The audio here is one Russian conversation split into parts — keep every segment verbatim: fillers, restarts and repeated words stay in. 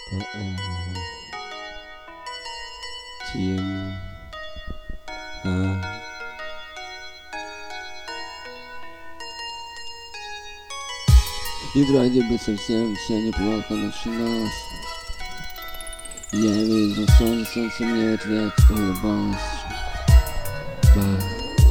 Тим. А. И вроде бы совсем все неплохо начиналось. Я видел солнце, солнце мне в ответ улыбалось. Бах.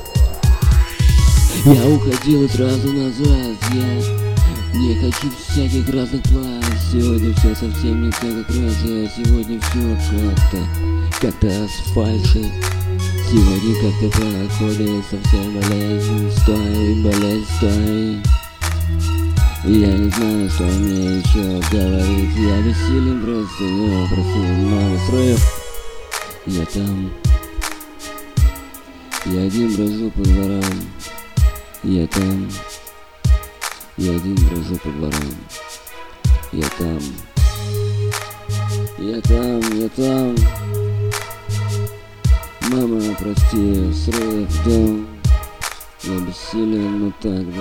Я уходил сразу назад, я не хочу всяких разных планов. Сегодня все совсем не так, как раньше. Сегодня все как-то, как-то с фальши. Сегодня как-то проходит совсем болезнь. Стой, болезнь, стой. Я не знаю, что мне еще говорить. Я бессилен просто, я просто мало строев. Я там, я один брожу по дворам. Я там, я один брожу по дворам. Я там, я там, я там. Мама, прости, срыв дом. Я бессилен, но тогда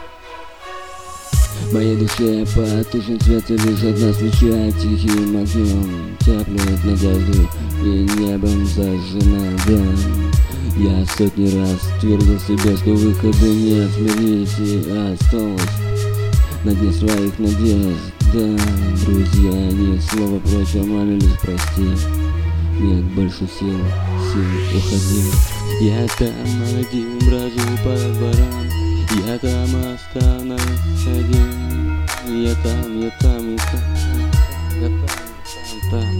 в моей душе по тушим цвету лишь одна свеча тихим огнем теплит надежду и небом зажжена, да. Я сотни раз твердил себе, что выхода нет, смирись и осталось на дне своих надежд, да. Друзья, ни слова прочь, а маме лишь прости. Нет больше сил, сил, уходи. Я там один брожу по дворам. Я там останусь один. Я там, я там, я там, я там, там, там.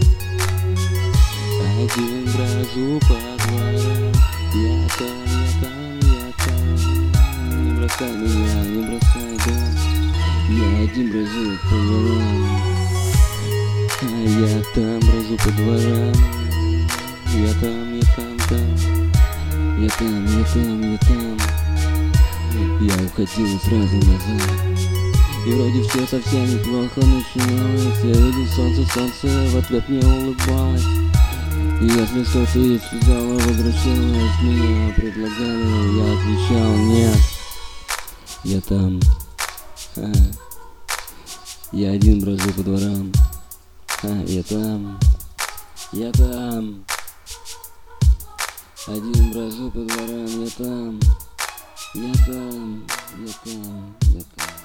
Один брожу по дворам. Я там, я там, я там. Не бросай меня, не бросай, да. Я один брожу по дворам. А я там брожу по дворам. Я там, я там, там. Я там, я там, я там. Я уходил сразу назад. И вроде все совсем неплохо начиналось. Я видел солнце, солнце в ответ мне улыбалось. И если что ты сказала, возвращалась, меня предлагали, я отвечал нет. Я там, а, я один брожу по дворам. А, я там, я там, один брожу по дворам, я там. Я там, я там, я там.